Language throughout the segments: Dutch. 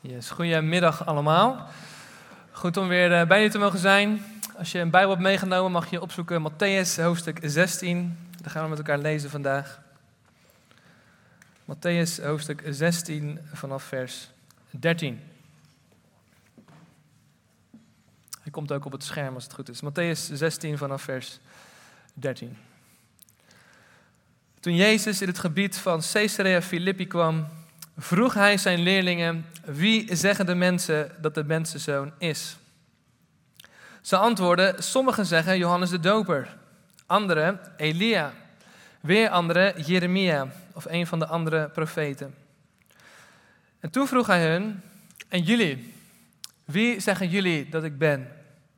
Yes, goedemiddag allemaal. Goed om weer bij jullie te mogen zijn. Als je een Bijbel hebt meegenomen mag je opzoeken Mattheüs hoofdstuk 16. Daar gaan we met elkaar lezen vandaag. Mattheüs hoofdstuk 16 vanaf vers 13. Hij komt ook op het scherm als het goed is. Mattheüs 16 vanaf vers 13. Toen Jezus in het gebied van Caesarea Philippi kwam, vroeg hij zijn leerlingen: wie zeggen de mensen dat de mensenzoon is? Ze antwoordden: sommigen zeggen Johannes de Doper, anderen Elia, weer anderen Jeremia of een van de andere profeten. En toen vroeg hij hun: en jullie, wie zeggen jullie dat ik ben?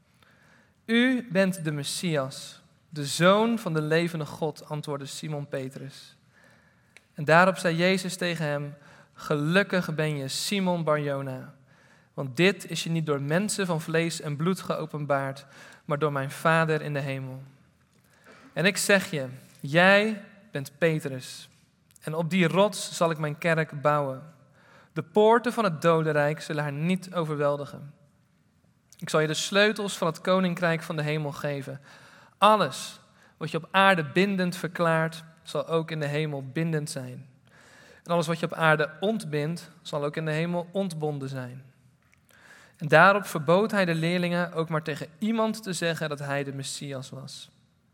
U bent de Messias, de Zoon van de levende God, antwoordde Simon Petrus. En daarop zei Jezus tegen hem: gelukkig ben je, Simon Bar-Jona, want dit is je niet door mensen van vlees en bloed geopenbaard, maar door mijn Vader in de hemel. En ik zeg je, jij bent Petrus, en op die rots zal ik mijn kerk bouwen. De poorten van het dodenrijk zullen haar niet overweldigen. Ik zal je de sleutels van het koninkrijk van de hemel geven. Alles wat je op aarde bindend verklaart, zal ook in de hemel bindend zijn. En alles wat je op aarde ontbindt, zal ook in de hemel ontbonden zijn. En daarop verbood hij de leerlingen ook maar tegen iemand te zeggen dat hij de Messias was.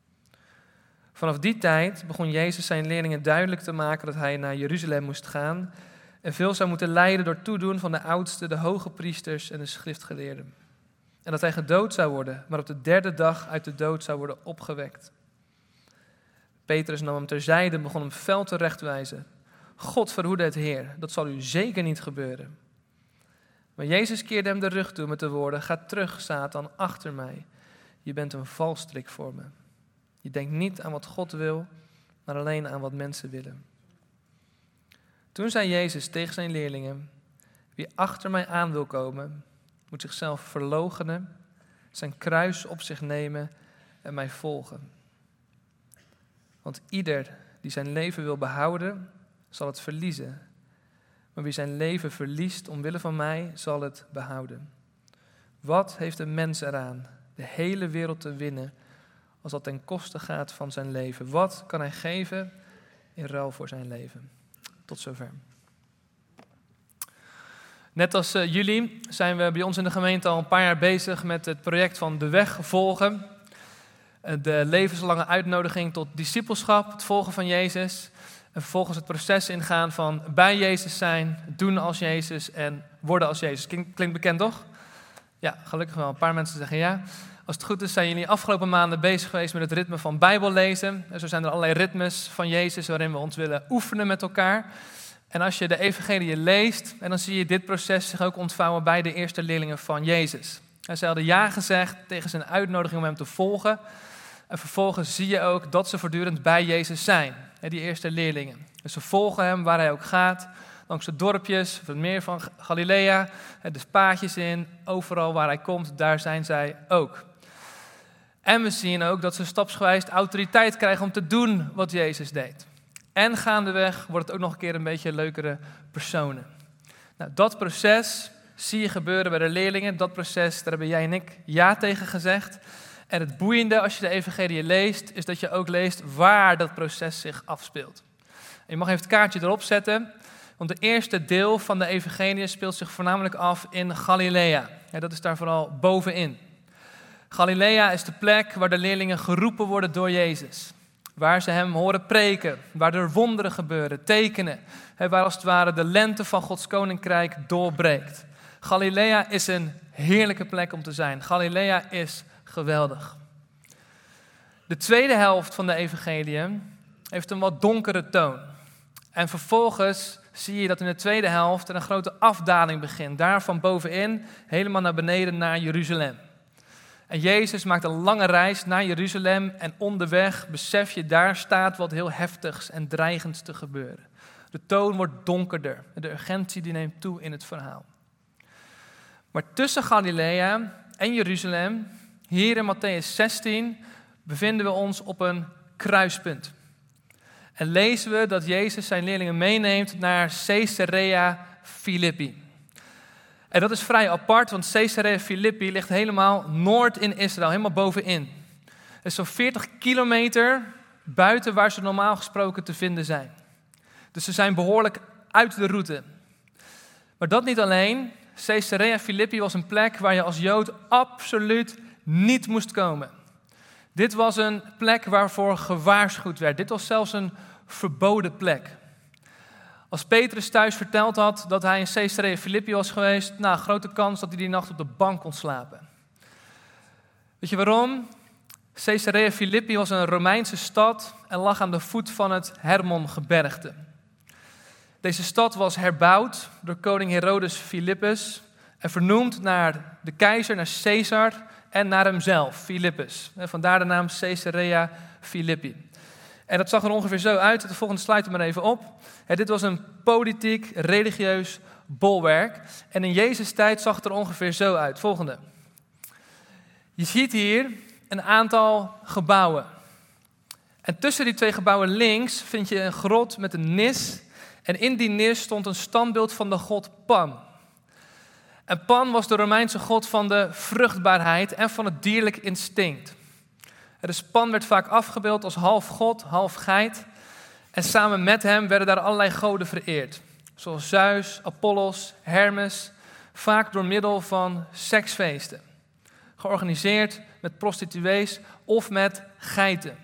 Vanaf die tijd begon Jezus zijn leerlingen duidelijk te maken dat hij naar Jeruzalem moest gaan en veel zou moeten lijden door toedoen van de oudsten, de hoge priesters en de schriftgeleerden. En dat hij gedood zou worden, maar op de derde dag uit de dood zou worden opgewekt. Petrus nam hem terzijde en begon hem fel terechtwijzen. God verhoede het Heer, dat zal u zeker niet gebeuren. Maar Jezus keerde hem de rug toe met de woorden: ga terug, Satan, achter mij. Je bent een valstrik voor me. Je denkt niet aan wat God wil, maar alleen aan wat mensen willen. Toen zei Jezus tegen zijn leerlingen: wie achter mij aan wil komen, moet zichzelf verloochenen, zijn kruis op zich nemen en mij volgen. Want ieder die zijn leven wil behouden, zal het verliezen. Maar wie zijn leven verliest omwille van mij, zal het behouden. Wat heeft een mens eraan de hele wereld te winnen, als dat ten koste gaat van zijn leven? Wat kan hij geven in ruil voor zijn leven? Tot zover. Net als jullie zijn we bij ons in de gemeente al een paar jaar bezig met het project van de weg volgen. De levenslange uitnodiging tot discipelschap, het volgen van Jezus. En vervolgens het proces ingaan van bij Jezus zijn, doen als Jezus en worden als Jezus. Klinkt bekend, toch? Ja, gelukkig wel. Een paar mensen zeggen ja. Als het goed is, zijn jullie afgelopen maanden bezig geweest met het ritme van Bijbel lezen. En zo zijn er allerlei ritmes van Jezus waarin we ons willen oefenen met elkaar. En als je de evangelie leest, en dan zie je dit proces zich ook ontvouwen bij de eerste leerlingen van Jezus. En zij hadden ja gezegd tegen zijn uitnodiging om hem te volgen. En vervolgens zie je ook dat ze voortdurend bij Jezus zijn, die eerste leerlingen. Dus ze volgen hem waar hij ook gaat, langs de dorpjes, het meer van Galilea, de paadjes in, overal waar hij komt, daar zijn zij ook. En we zien ook dat ze stapsgewijs autoriteit krijgen om te doen wat Jezus deed. En gaandeweg wordt het ook nog een keer een beetje leukere personen. Nou, dat proces zie je gebeuren bij de leerlingen. Dat proces, daar hebben jij en ik ja tegen gezegd. En het boeiende als je de evangelie leest, is dat je ook leest waar dat proces zich afspeelt. En je mag even het kaartje erop zetten, want de eerste deel van de evangelie speelt zich voornamelijk af in Galilea. Ja, dat is daar vooral bovenin. Galilea is de plek waar de leerlingen geroepen worden door Jezus. Waar ze hem horen preken, waar er wonderen gebeuren, tekenen. Waar als het ware de lente van Gods koninkrijk doorbreekt. Galilea is een heerlijke plek om te zijn. Galilea is geweldig. De tweede helft van de evangelie heeft een wat donkere toon. En vervolgens zie je dat in de tweede helft er een grote afdaling begint. Daar van bovenin helemaal naar beneden naar Jeruzalem. En Jezus maakt een lange reis naar Jeruzalem en onderweg besef je, daar staat wat heel heftigs en dreigends te gebeuren. De toon wordt donkerder, de urgentie die neemt toe in het verhaal. Maar tussen Galilea en Jeruzalem, hier in Mattheüs 16, bevinden we ons op een kruispunt. En lezen we dat Jezus zijn leerlingen meeneemt naar Caesarea Philippi. En dat is vrij apart, want Caesarea Philippi ligt helemaal noord in Israël, helemaal bovenin. Het is zo'n 40 kilometer buiten waar ze normaal gesproken te vinden zijn. Dus ze zijn behoorlijk uit de route. Maar dat niet alleen. Caesarea Philippi was een plek waar je als Jood absoluut niet moest komen. Dit was een plek waarvoor gewaarschuwd werd. Dit was zelfs een verboden plek. Als Petrus thuis verteld had dat hij in Caesarea Philippi was geweest, grote kans dat hij die nacht op de bank kon slapen. Weet je waarom? Caesarea Philippi was een Romeinse stad en lag aan de voet van het Hermongebergte. Deze stad was herbouwd door koning Herodes Philippus en vernoemd naar de keizer, naar Caesar en naar hemzelf, Philippus. Vandaar de naam Caesarea Philippi. En dat zag er ongeveer zo uit. De volgende slide maar even op. Dit was een politiek, religieus bolwerk. En in Jezus' tijd zag het er ongeveer zo uit. Volgende. Je ziet hier een aantal gebouwen. En tussen die twee gebouwen links vind je een grot met een nis. En in die nis stond een standbeeld van de god Pan. En Pan was de Romeinse god van de vruchtbaarheid en van het dierlijk instinct. Dus Pan werd vaak afgebeeld als half god, half geit. En samen met hem werden daar allerlei goden vereerd. Zoals Zeus, Apollos, Hermes. Vaak door middel van seksfeesten. Georganiseerd met prostituees of met geiten.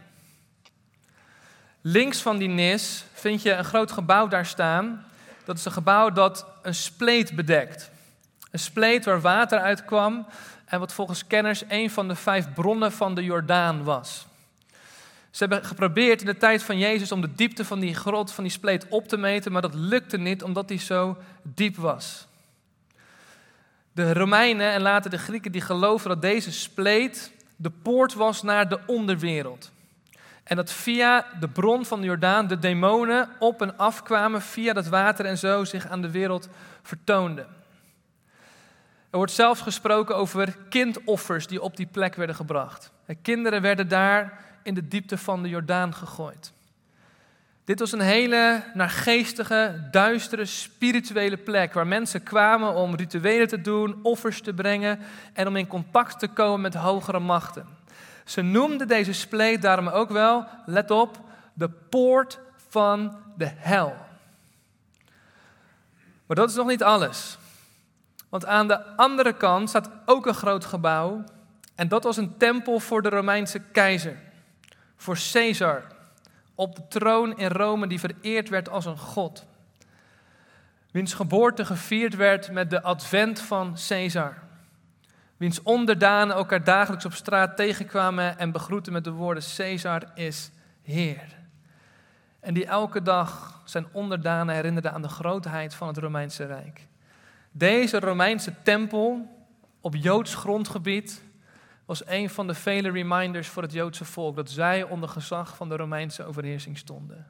Links van die nis vind je een groot gebouw daar staan. Dat is een gebouw dat een spleet bedekt. Een spleet waar water uitkwam en wat volgens kenners een van de 5 bronnen van de Jordaan was. Ze hebben geprobeerd in de tijd van Jezus om de diepte van die grot, van die spleet op te meten, maar dat lukte niet omdat die zo diep was. De Romeinen en later de Grieken die geloven dat deze spleet de poort was naar de onderwereld. En dat via de bron van de Jordaan de demonen op en afkwamen via dat water en zo zich aan de wereld vertoonden. Er wordt zelfs gesproken over kindoffers die op die plek werden gebracht. Kinderen werden daar in de diepte van de Jordaan gegooid. Dit was een hele naargeestige, duistere, spirituele plek waar mensen kwamen om rituelen te doen, offers te brengen en om in contact te komen met hogere machten. Ze noemden deze spleet daarom ook wel, let op, de poort van de hel. Maar dat is nog niet alles. Want aan de andere kant staat ook een groot gebouw. En dat was een tempel voor de Romeinse keizer. Voor Caesar. Op de troon in Rome die vereerd werd als een god. Wiens geboorte gevierd werd met de advent van Caesar. Wiens onderdanen elkaar dagelijks op straat tegenkwamen en begroetten met de woorden Caesar is Heer. En die elke dag zijn onderdanen herinnerden aan de grootheid van het Romeinse Rijk. Deze Romeinse tempel op Joods grondgebied was een van de vele reminders voor het Joodse volk dat zij onder gezag van de Romeinse overheersing stonden.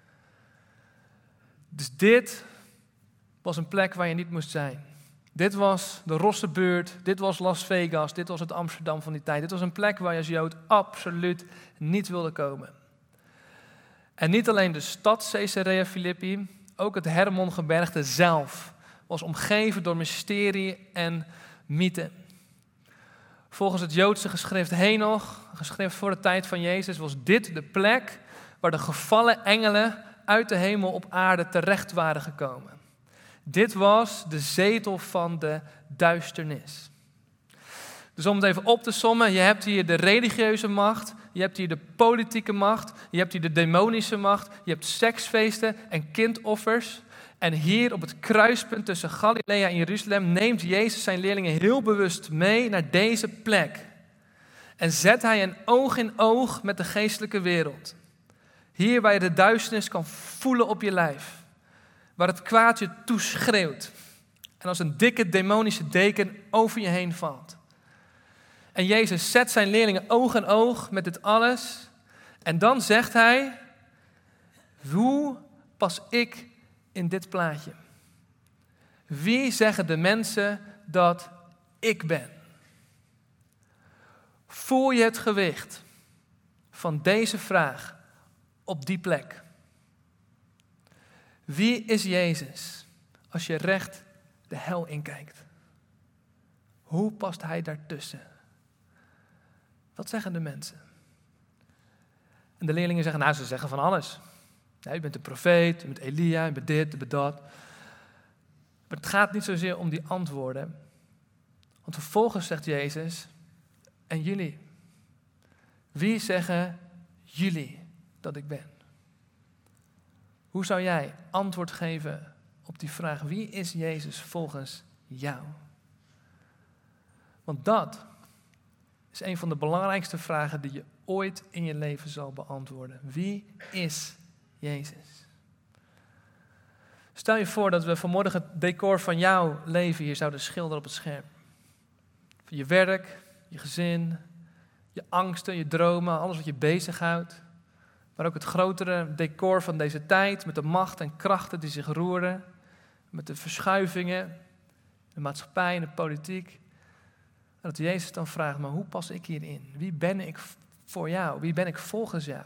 Dus dit was een plek waar je niet moest zijn. Dit was de Rossenbuurt, dit was Las Vegas, dit was het Amsterdam van die tijd. Dit was een plek waar je als Jood absoluut niet wilde komen. En niet alleen de stad Caesarea Philippi, ook het Hermongebergte zelf was omgeven door mysterie en mythe. Volgens het Joodse geschrift Henoch, geschrift voor de tijd van Jezus, was dit de plek waar de gevallen engelen uit de hemel op aarde terecht waren gekomen. Dit was de zetel van de duisternis. Dus om het even op te sommen, je hebt hier de religieuze macht, je hebt hier de politieke macht, je hebt hier de demonische macht, je hebt seksfeesten en kindoffers. En hier op het kruispunt tussen Galilea en Jeruzalem neemt Jezus zijn leerlingen heel bewust mee naar deze plek. En zet hij een oog in oog met de geestelijke wereld. Hier waar je de duisternis kan voelen op je lijf. Waar het kwaad je toeschreeuwt. En als een dikke demonische deken over je heen valt. En Jezus zet zijn leerlingen oog in oog met dit alles. En dan zegt hij, hoe pas ik in dit plaatje? Wie zeggen de mensen dat ik ben? Voel je het gewicht van deze vraag op die plek? Wie is Jezus als je recht de hel inkijkt? Hoe past hij daartussen? Wat zeggen de mensen? En de leerlingen zeggen, nou, ze zeggen van alles. Ja, u bent een profeet, u bent Elia, u bent dit, u bent dat. Maar het gaat niet zozeer om die antwoorden. Want vervolgens zegt Jezus, en jullie? Wie zeggen jullie dat ik ben? Hoe zou jij antwoord geven op die vraag, wie is Jezus volgens jou? Want dat is een van de belangrijkste vragen die je ooit in je leven zal beantwoorden. Wie is Jezus? Stel je voor dat we vanmorgen het decor van jouw leven hier zouden schilderen op het scherm. Je werk, je gezin, je angsten, je dromen, alles wat je bezighoudt. Maar ook het grotere decor van deze tijd met de macht en krachten die zich roeren. Met de verschuivingen, de maatschappij en de politiek. En dat Jezus dan vraagt, maar hoe pas ik hierin? Wie ben ik voor jou? Wie ben ik volgens jou?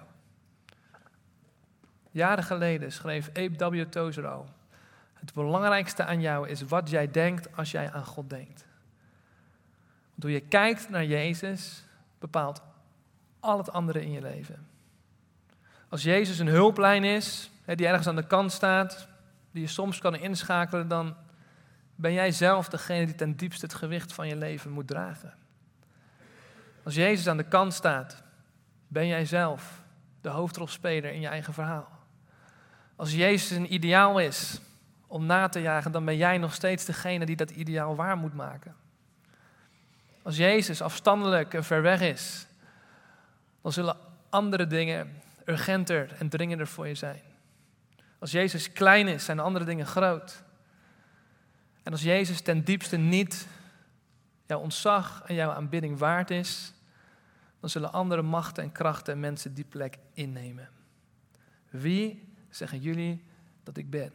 Jaren geleden schreef A. W. Tozer al, het belangrijkste aan jou is wat jij denkt als jij aan God denkt. Want hoe je kijkt naar Jezus bepaalt al het andere in je leven. Als Jezus een hulplijn is, die ergens aan de kant staat, die je soms kan inschakelen, dan ben jij zelf degene die ten diepste het gewicht van je leven moet dragen. Als Jezus aan de kant staat, ben jij zelf de hoofdrolspeler in je eigen verhaal. Als Jezus een ideaal is om na te jagen, dan ben jij nog steeds degene die dat ideaal waar moet maken. Als Jezus afstandelijk en ver weg is, dan zullen andere dingen urgenter en dringender voor je zijn. Als Jezus klein is, zijn andere dingen groot. En als Jezus ten diepste niet jouw ontzag en jouw aanbidding waard is, dan zullen andere machten en krachten en mensen die plek innemen. Wie zeggen jullie dat ik ben?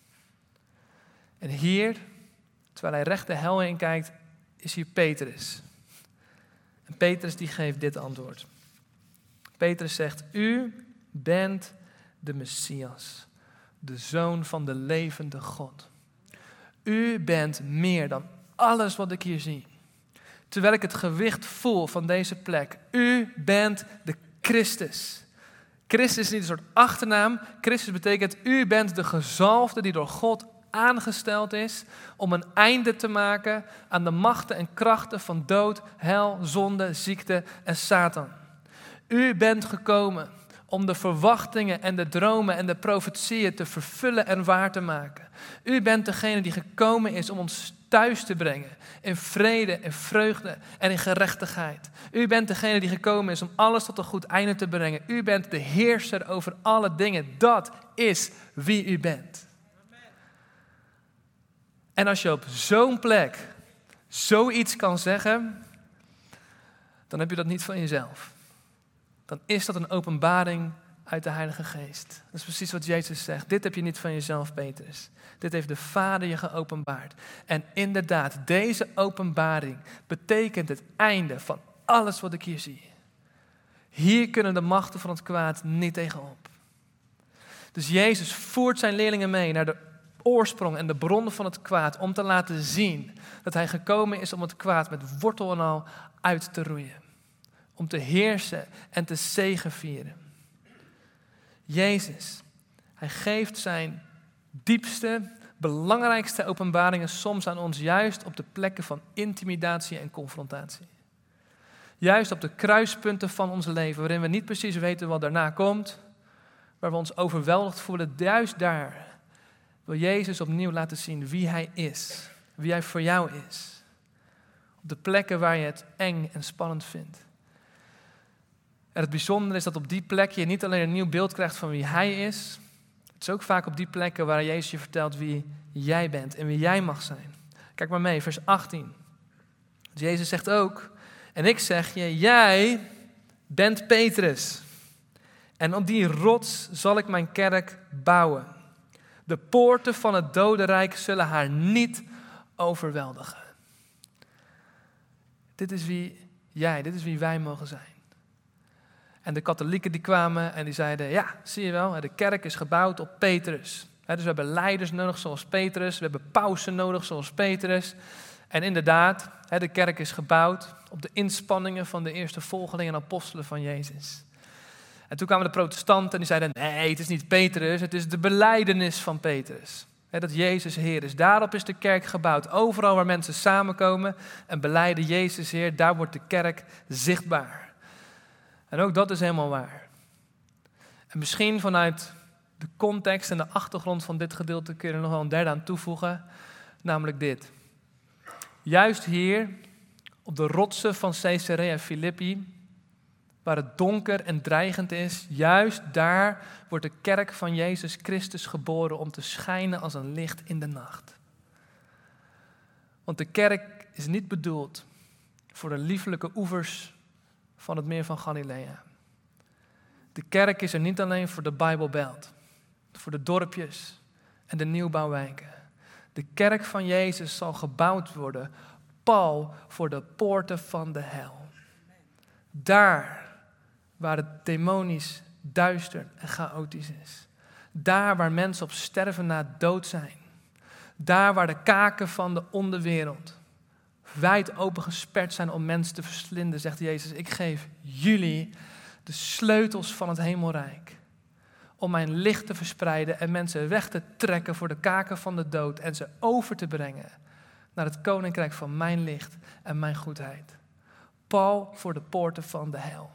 En hier, terwijl hij recht de hel in kijkt, is hier Petrus. En Petrus die geeft dit antwoord. Petrus zegt, u bent de Messias, de Zoon van de levende God. U bent meer dan alles wat ik hier zie. Terwijl ik het gewicht voel van deze plek. U bent de Christus. Christus is niet een soort achternaam. Christus betekent, u bent de gezalfde die door God aangesteld is om een einde te maken aan de machten en krachten van dood, hel, zonde, ziekte en Satan. U bent gekomen om de verwachtingen en de dromen en de profetieën te vervullen en waar te maken. U bent degene die gekomen is om ons thuis te brengen in vrede, in vreugde en in gerechtigheid. U bent degene die gekomen is om alles tot een goed einde te brengen. U bent de heerser over alle dingen. Dat is wie u bent. En als je op zo'n plek zoiets kan zeggen, dan heb je dat niet van jezelf. Dan is dat een openbaring uit de Heilige Geest. Dat is precies wat Jezus zegt. Dit heb je niet van jezelf, Petrus. Dit heeft de Vader je geopenbaard. En inderdaad, deze openbaring betekent het einde van alles wat ik hier zie. Hier kunnen de machten van het kwaad niet tegenop. Dus Jezus voert zijn leerlingen mee naar de oorsprong en de bronnen van het kwaad, om te laten zien dat hij gekomen is om het kwaad met wortel en al uit te roeien. Om te heersen en te zegevieren. Jezus, hij geeft zijn diepste, belangrijkste openbaringen soms aan ons juist op de plekken van intimidatie en confrontatie. Juist op de kruispunten van ons leven, waarin we niet precies weten wat daarna komt, waar we ons overweldigd voelen, juist daar wil Jezus opnieuw laten zien wie hij is, wie hij voor jou is. Op de plekken waar je het eng en spannend vindt. En het bijzondere is dat op die plek je niet alleen een nieuw beeld krijgt van wie hij is. Het is ook vaak op die plekken waar Jezus je vertelt wie jij bent en wie jij mag zijn. Kijk maar mee, vers 18. Jezus zegt ook, en ik zeg je, jij bent Petrus. En op die rots zal ik mijn kerk bouwen. De poorten van het dodenrijk zullen haar niet overweldigen. Dit is wie wij mogen zijn. En de katholieken die kwamen en die zeiden, ja, zie je wel, de kerk is gebouwd op Petrus. Dus we hebben leiders nodig zoals Petrus, we hebben pausen nodig zoals Petrus. En inderdaad, de kerk is gebouwd op de inspanningen van de eerste volgelingen en apostelen van Jezus. En toen kwamen de protestanten en die zeiden, nee, het is niet Petrus, het is de belijdenis van Petrus. Dat Jezus Heer is. Daarop is de kerk gebouwd. Overal waar mensen samenkomen en belijden Jezus Heer, daar wordt de kerk zichtbaar. En ook dat is helemaal waar. En misschien vanuit de context en de achtergrond van dit gedeelte kun je er nog wel een derde aan toevoegen, namelijk dit. Juist hier, op de rotsen van Caesarea Philippi, waar het donker en dreigend is, juist daar wordt de kerk van Jezus Christus geboren om te schijnen als een licht in de nacht. Want de kerk is niet bedoeld voor de lieflijke oevers van het meer van Galilea. De kerk is er niet alleen voor de Bijbelbelt, voor de dorpjes en de nieuwbouwwijken. De kerk van Jezus zal gebouwd worden, pal voor de poorten van de hel. Daar waar het demonisch, duister en chaotisch is. Daar waar mensen op sterven na dood zijn. Daar waar de kaken van de onderwereld wijd open gesperd zijn om mensen te verslinden, zegt Jezus, ik geef jullie de sleutels van het hemelrijk. Om mijn licht te verspreiden en mensen weg te trekken voor de kaken van de dood en ze over te brengen naar het koninkrijk van mijn licht en mijn goedheid. Pal voor de poorten van de hel.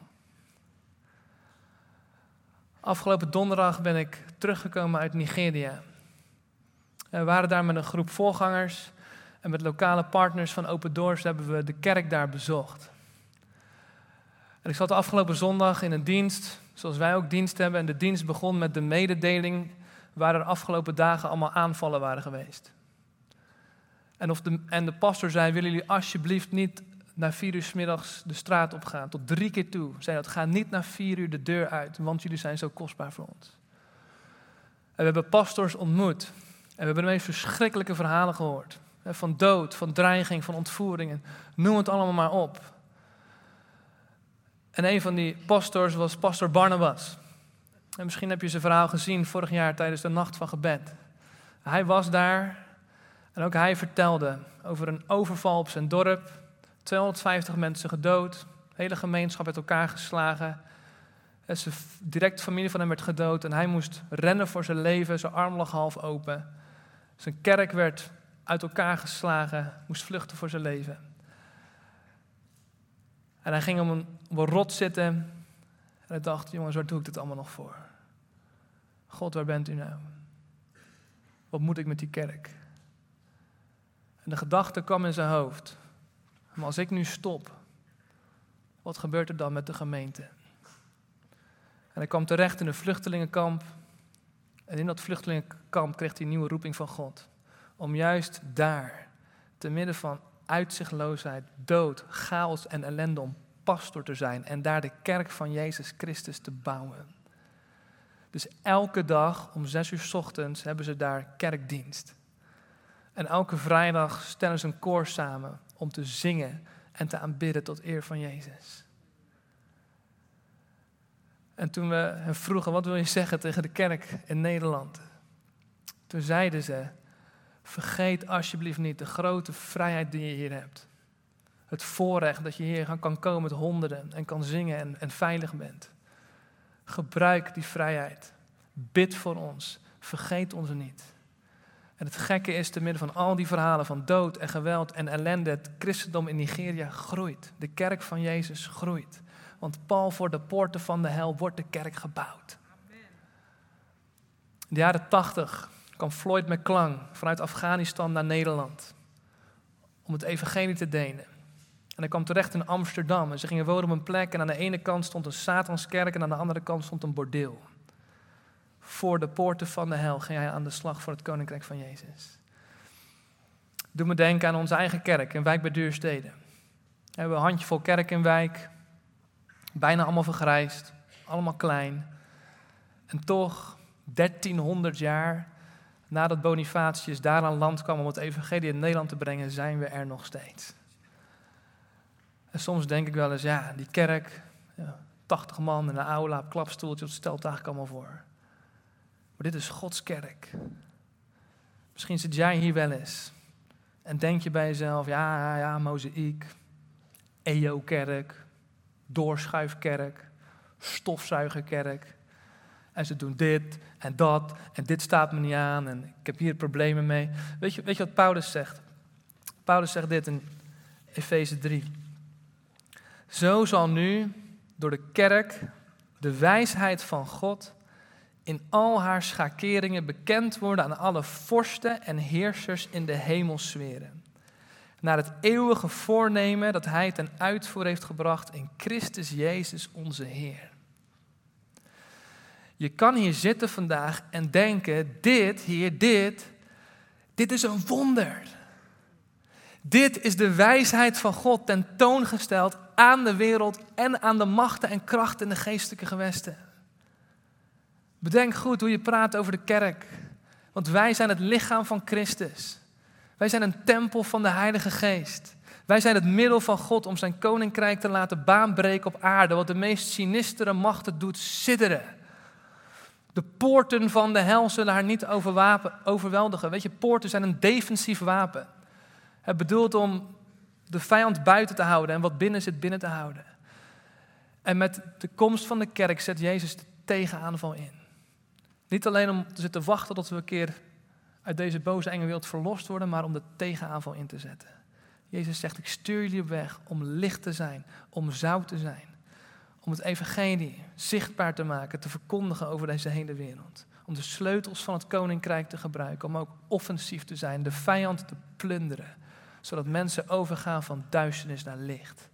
Afgelopen donderdag ben ik teruggekomen uit Nigeria. We waren daar met een groep voorgangers en met lokale partners van Open Doors hebben we de kerk daar bezocht. En ik zat de afgelopen zondag in een dienst, zoals wij ook dienst hebben. En de dienst begon met de mededeling waar er afgelopen dagen allemaal aanvallen waren geweest. En de pastor zei, willen jullie alsjeblieft niet na 4 uur 's middags de straat op gaan. Tot 3 keer toe. Zei dat, ga niet na 4 uur de deur uit, want jullie zijn zo kostbaar voor ons. En we hebben pastors ontmoet. En we hebben de meest verschrikkelijke verhalen gehoord. Van dood, van dreiging, van ontvoeringen. Noem het allemaal maar op. En een van die pastors was pastor Barnabas. En misschien heb je zijn verhaal gezien vorig jaar tijdens de nacht van gebed. Hij was daar en ook hij vertelde over een overval op zijn dorp. 250 mensen gedood, de hele gemeenschap uit elkaar geslagen. En zijn directe familie van hem werd gedood en hij moest rennen voor zijn leven, zijn arm lag half open. Zijn kerk werd uit elkaar geslagen, moest vluchten voor zijn leven. En hij ging op een rot zitten en hij dacht, jongens, waar doe ik dit allemaal nog voor? God, waar bent u nou? Wat moet ik met die kerk? En de gedachte kwam in zijn hoofd. Maar als ik nu stop, wat gebeurt er dan met de gemeente? En hij kwam terecht in een vluchtelingenkamp. En in dat vluchtelingenkamp kreeg hij een nieuwe roeping van God. Om juist daar, te midden van uitzichtloosheid, dood, chaos en ellende, om pastor te zijn. En daar de kerk van Jezus Christus te bouwen. Dus elke dag om 6 uur 's ochtends hebben ze daar kerkdienst. En elke vrijdag stellen ze een koor samen om te zingen en te aanbidden tot eer van Jezus. En toen we hen vroegen, wat wil je zeggen tegen de kerk in Nederland? Toen zeiden ze, vergeet alsjeblieft niet de grote vrijheid die je hier hebt. Het voorrecht dat je hier kan komen met honderden en kan zingen en veilig bent. Gebruik die vrijheid. Bid voor ons. Vergeet ons niet. En het gekke is, te midden van al die verhalen van dood en geweld en ellende, het christendom in Nigeria groeit. De kerk van Jezus groeit. Want pal voor de poorten van de hel wordt de kerk gebouwd. In de jaren 80 kwam Floyd McClung vanuit Afghanistan naar Nederland om het evangelie te delen. En hij kwam terecht in Amsterdam en ze gingen wonen op een plek en aan de ene kant stond een Satanskerk en aan de andere kant stond een bordeel. Voor de poorten van de hel ging hij aan de slag voor het koninkrijk van Jezus. Doe me denken aan onze eigen kerk in Wijk bij Duurstede. We hebben een handjevol kerk in Wijk. Bijna allemaal vergrijsd. Allemaal klein. En toch, 1300 jaar nadat Bonifatius daar aan land kwam om het evangelie in Nederland te brengen, zijn we er nog steeds. En soms denk ik wel eens, ja, die kerk, 80 man in een aula, op klapstoeltje, dat stelt eigenlijk allemaal voor. Maar dit is Gods kerk. Misschien zit jij hier wel eens En denk je bij jezelf, ja, mozaïek, EO-kerk, doorschuifkerk, stofzuigerkerk. En ze doen dit en dat en dit staat me niet aan en ik heb hier problemen mee. Weet je wat Paulus zegt? Paulus zegt dit in Efeze 3. Zo zal nu door de kerk de wijsheid van God in al haar schakeringen bekend worden aan alle vorsten en heersers in de hemelsferen. Naar het eeuwige voornemen dat hij ten uitvoer heeft gebracht in Christus Jezus onze Heer. Je kan hier zitten vandaag en denken, dit is een wonder. Dit is de wijsheid van God tentoongesteld aan de wereld en aan de machten en krachten in de geestelijke gewesten. Bedenk goed hoe je praat over de kerk. Want wij zijn het lichaam van Christus. Wij zijn een tempel van de Heilige Geest. Wij zijn het middel van God om zijn koninkrijk te laten baanbreken op aarde. Wat de meest sinistere machten doet sidderen. De poorten van de hel zullen haar niet overweldigen. Weet je, poorten zijn een defensief wapen. Het bedoelt om de vijand buiten te houden en wat binnen zit binnen te houden. En met de komst van de kerk zet Jezus de tegenaanval in. Niet alleen om te zitten wachten tot we een keer uit deze boze enge wereld verlost worden, maar om de tegenaanval in te zetten. Jezus zegt, ik stuur jullie op weg om licht te zijn, om zout te zijn. Om het evangelie zichtbaar te maken, te verkondigen over deze hele wereld. Om de sleutels van het koninkrijk te gebruiken, om ook offensief te zijn, de vijand te plunderen. Zodat mensen overgaan van duisternis naar licht.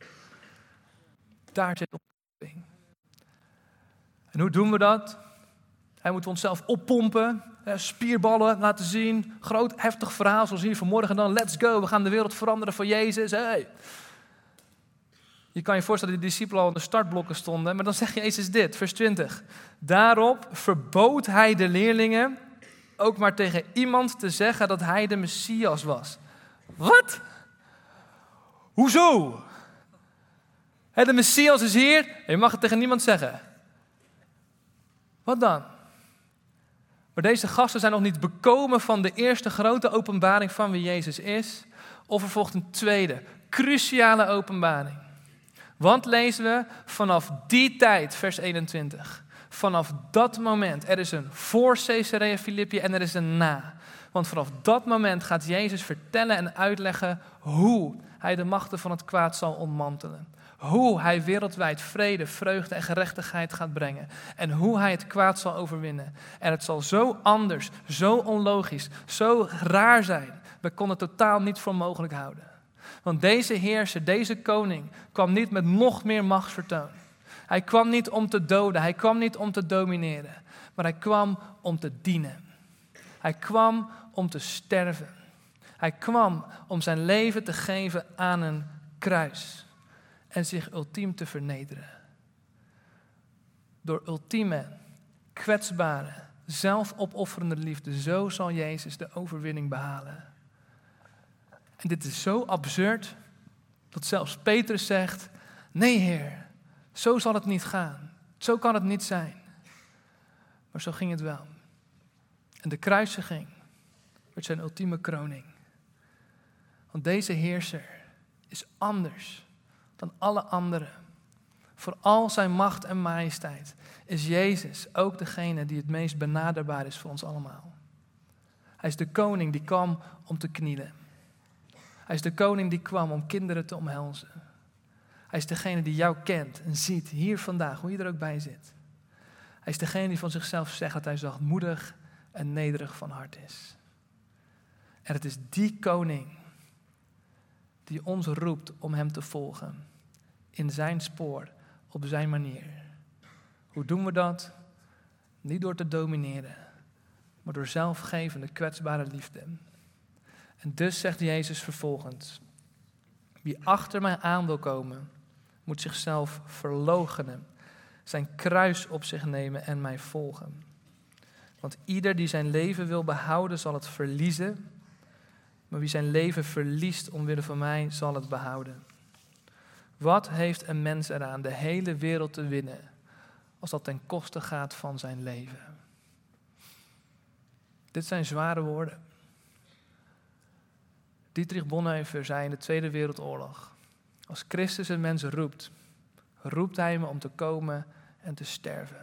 Daar zit opwekking. En hoe doen we dat? Hij moeten we onszelf oppompen, spierballen laten zien. Groot, heftig verhaal, zoals hier vanmorgen dan. Let's go, we gaan de wereld veranderen voor Jezus. Hey. Je kan je voorstellen dat de discipelen al in de startblokken stonden. Maar dan zegt Jezus dit, vers 20. Daarop verbood hij de leerlingen ook maar tegen iemand te zeggen dat hij de Messias was. Wat? Hoezo? De Messias is hier, je mag het tegen niemand zeggen. Wat dan? Maar deze gasten zijn nog niet bekomen van de eerste grote openbaring van wie Jezus is. Of er volgt een tweede, cruciale openbaring. Want lezen we vanaf die tijd, vers 21. Vanaf dat moment, er is een voor Caesarea Philippi en er is een na. Want vanaf dat moment gaat Jezus vertellen en uitleggen hoe hij de machten van het kwaad zal ontmantelen. Hoe hij wereldwijd vrede, vreugde en gerechtigheid gaat brengen. En hoe hij het kwaad zal overwinnen. En het zal zo anders, zo onlogisch, zo raar zijn. We konden het totaal niet voor mogelijk houden. Want deze heerser, deze koning, kwam niet met nog meer machtsvertoon. Hij kwam niet om te doden, hij kwam niet om te domineren. Maar hij kwam om te dienen. Hij kwam om te sterven. Hij kwam om zijn leven te geven aan een kruis. En zich ultiem te vernederen. Door ultieme, kwetsbare, zelfopofferende liefde. Zo zal Jezus de overwinning behalen. En dit is zo absurd, dat zelfs Petrus zegt, nee Heer, zo zal het niet gaan. Zo kan het niet zijn. Maar zo ging het wel. En de kruisiging werd zijn ultieme kroning. Want deze heerser is anders dan alle anderen. Voor al zijn macht en majesteit is Jezus ook degene die het meest benaderbaar is voor ons allemaal. Hij is de koning die kwam om te knielen. Hij is de koning die kwam om kinderen te omhelzen. Hij is degene die jou kent en ziet hier vandaag, hoe je er ook bij zit. Hij is degene die van zichzelf zegt dat hij zachtmoedig en nederig van hart is. En het is die koning die ons roept om hem te volgen. In zijn spoor, op zijn manier. Hoe doen we dat? Niet door te domineren, maar door zelfgevende, kwetsbare liefde. En dus zegt Jezus vervolgens, wie achter mij aan wil komen, moet zichzelf verloochenen, zijn kruis op zich nemen en mij volgen. Want ieder die zijn leven wil behouden, zal het verliezen. Maar wie zijn leven verliest omwille van mij, zal het behouden. Wat heeft een mens eraan de hele wereld te winnen, als dat ten koste gaat van zijn leven? Dit zijn zware woorden. Dietrich Bonhoeffer zei in de Tweede Wereldoorlog: als Christus een mens roept, roept hij hem om te komen en te sterven.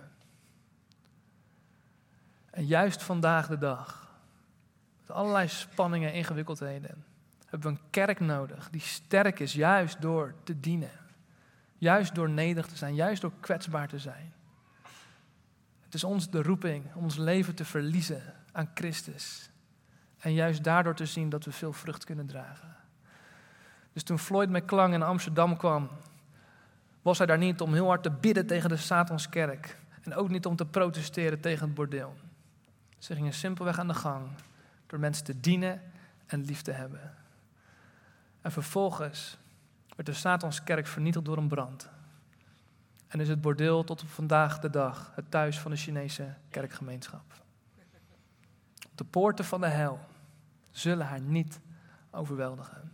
En juist vandaag de dag, met allerlei spanningen en ingewikkeldheden, hebben we een kerk nodig die sterk is juist door te dienen. Juist door nederig te zijn, juist door kwetsbaar te zijn. Het is ons de roeping om ons leven te verliezen aan Christus. En juist daardoor te zien dat we veel vrucht kunnen dragen. Dus toen Floyd McClung in Amsterdam kwam, was hij daar niet om heel hard te bidden tegen de Satanskerk. En ook niet om te protesteren tegen het bordeel. Ze gingen simpelweg aan de gang door mensen te dienen en lief te hebben. En vervolgens werd de Satanskerk vernietigd door een brand. En is het bordeel tot op vandaag de dag het thuis van de Chinese kerkgemeenschap. De poorten van de hel zullen haar niet overweldigen.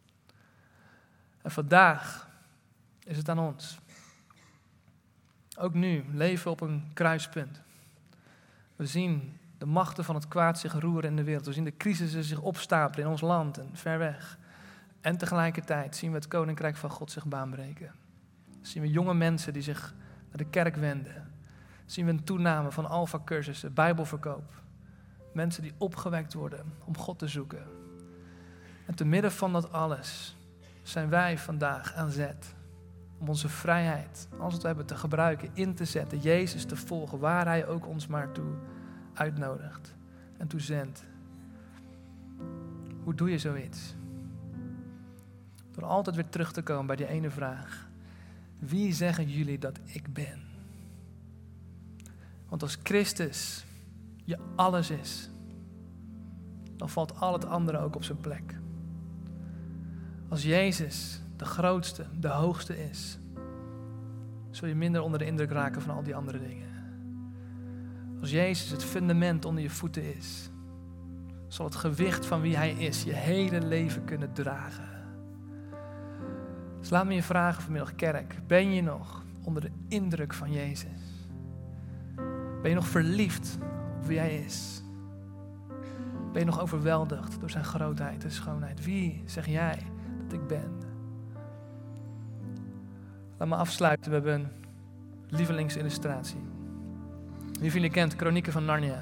En vandaag is het aan ons. Ook nu leven we op een kruispunt. We zien de machten van het kwaad zich roeren in de wereld. We zien de crisissen zich opstapelen in ons land en ver weg. En tegelijkertijd zien we het koninkrijk van God zich baanbreken. Zien we jonge mensen die zich naar de kerk wenden. Zien we een toename van alpha-cursussen, bijbelverkoop. Mensen die opgewekt worden om God te zoeken. En te midden van dat alles zijn wij vandaag aan zet. Om onze vrijheid, als we het hebben, te gebruiken, in te zetten. Jezus te volgen, waar hij ook ons maar toe uitnodigt en toe zendt. Hoe doe je zoiets? Door altijd weer terug te komen bij die ene vraag. Wie zeggen jullie dat ik ben? Want als Christus je alles is, dan valt al het andere ook op zijn plek. Als Jezus de grootste, de hoogste is, zul je minder onder de indruk raken van al die andere dingen. Als Jezus het fundament onder je voeten is, zal het gewicht van wie hij is je hele leven kunnen dragen. Dus laat me je vragen vanmiddag, kerk, ben je nog onder de indruk van Jezus? Ben je nog verliefd op wie hij is? Ben je nog overweldigd door zijn grootheid en schoonheid? Wie zeg jij dat ik ben? Laat me afsluiten, we hebben een lievelingsillustratie. Wie van jullie kent Kronieken van Narnia?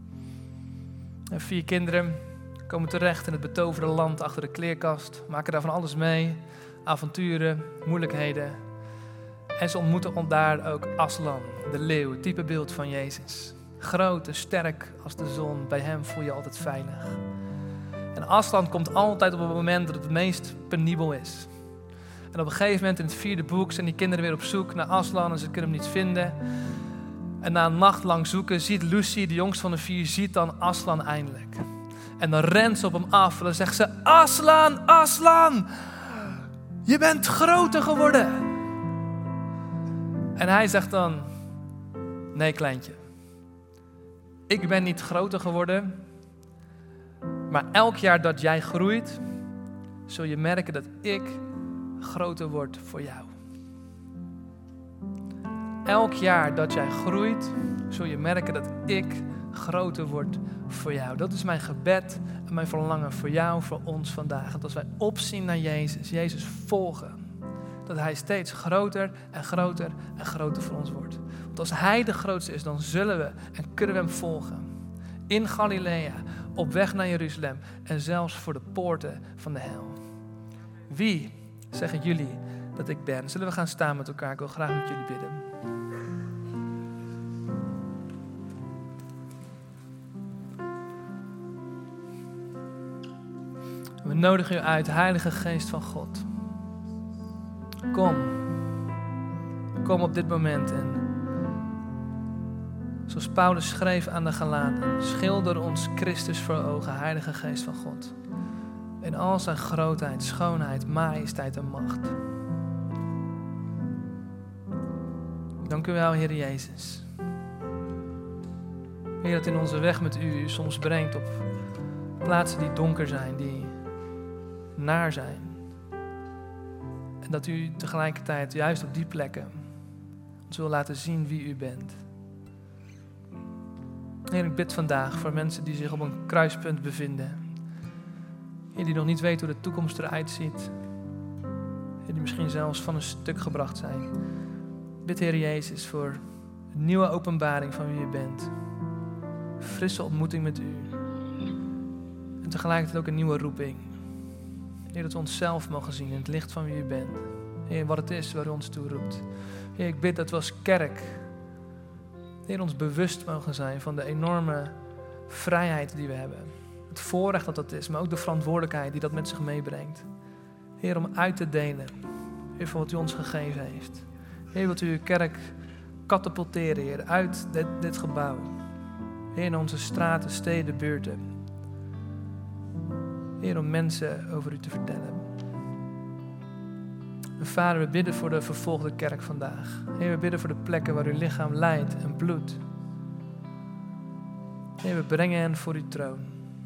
4 kinderen komen terecht in het betoverde land achter de kleerkast, maken daar van alles mee, avonturen, moeilijkheden. En ze ontmoeten daar ook Aslan, de leeuw, het type beeld van Jezus. Groot en sterk als de zon, bij hem voel je altijd veilig. En Aslan komt altijd op het moment dat het meest penibel is. En op een gegeven moment in het 4e boek zijn die kinderen weer op zoek naar Aslan en ze kunnen hem niet vinden. En na een nacht lang zoeken ziet Lucy, de jongste van de 4, ziet dan Aslan eindelijk. En dan rent ze op hem af en dan zegt ze: Aslan, Aslan, je bent groter geworden. En hij zegt dan: nee, kleintje. Ik ben niet groter geworden, maar elk jaar dat jij groeit, zul je merken dat ik groter word voor jou. Elk jaar dat jij groeit, zul je merken dat ik groter word voor jou. Dat is mijn gebed en mijn verlangen voor jou, voor ons vandaag. Dat als wij opzien naar Jezus, Jezus volgen, dat hij steeds groter en groter en groter voor ons wordt. Want als hij de grootste is, dan zullen we en kunnen we hem volgen. In Galilea, op weg naar Jeruzalem en zelfs voor de poorten van de hel. Wie zeggen jullie dat ik ben? Zullen we gaan staan met elkaar? Ik wil graag met jullie bidden. We nodigen u uit, Heilige Geest van God. Kom op dit moment en zoals Paulus schreef aan de Galaten, schilder ons Christus voor ogen, Heilige Geest van God. In al zijn grootheid, schoonheid, majesteit en macht. Dank u wel, Heer Jezus. Heer, dat in onze weg met u soms brengt op plaatsen die donker zijn, die naar zijn. En dat u tegelijkertijd juist op die plekken ons wil laten zien wie u bent. Heer, ik bid vandaag voor mensen die zich op een kruispunt bevinden. Heer, die nog niet weet hoe de toekomst eruit ziet. Heer, die misschien zelfs van een stuk gebracht zijn. Bid, Heer Jezus, voor een nieuwe openbaring van wie u bent. Frisse ontmoeting met u. En tegelijkertijd ook een nieuwe roeping. Heer, dat we onszelf mogen zien in het licht van wie u bent. Heer, wat het is waar u ons toe roept. Heer, ik bid dat we als kerk, Heer, ons bewust mogen zijn van de enorme vrijheid die we hebben. Het voorrecht dat dat is, maar ook de verantwoordelijkheid die dat met zich meebrengt. Heer, om uit te delen, Heer, van wat u ons gegeven heeft. Heer, wilt u uw kerk katapulteren, Heer, uit dit gebouw. Heer, in onze straten, steden, buurten. Heer, om mensen over u te vertellen. En Vader, we bidden voor de vervolgde kerk vandaag. Heer, we bidden voor de plekken waar uw lichaam lijdt en bloedt. Heer, we brengen hen voor uw troon.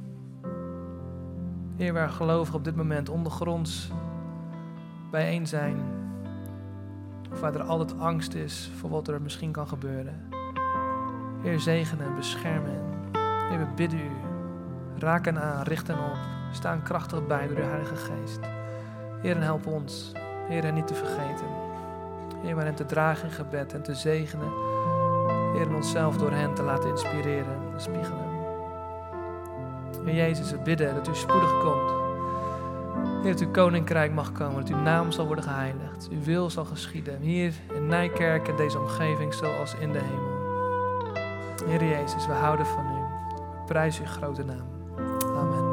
Heer, waar gelovigen op dit moment ondergronds bijeen zijn. Of waar er altijd angst is voor wat er misschien kan gebeuren. Heer, zegen en bescherm hen. Heer, we bidden u. Raak hen aan, richt hen op. Staan krachtig bij door uw Heilige Geest. Heer, en help ons. Heer, hen niet te vergeten. Heer, maar hen te dragen in gebed en te zegenen. Heer, en onszelf door hen te laten inspireren en spiegelen. Heer Jezus, we bidden dat u spoedig komt. Heer, dat uw koninkrijk mag komen, dat uw naam zal worden geheiligd. Uw wil zal geschieden, hier in Nijkerk en deze omgeving zoals in de hemel. Heer Jezus, we houden van u. We prijzen uw grote naam. Amen.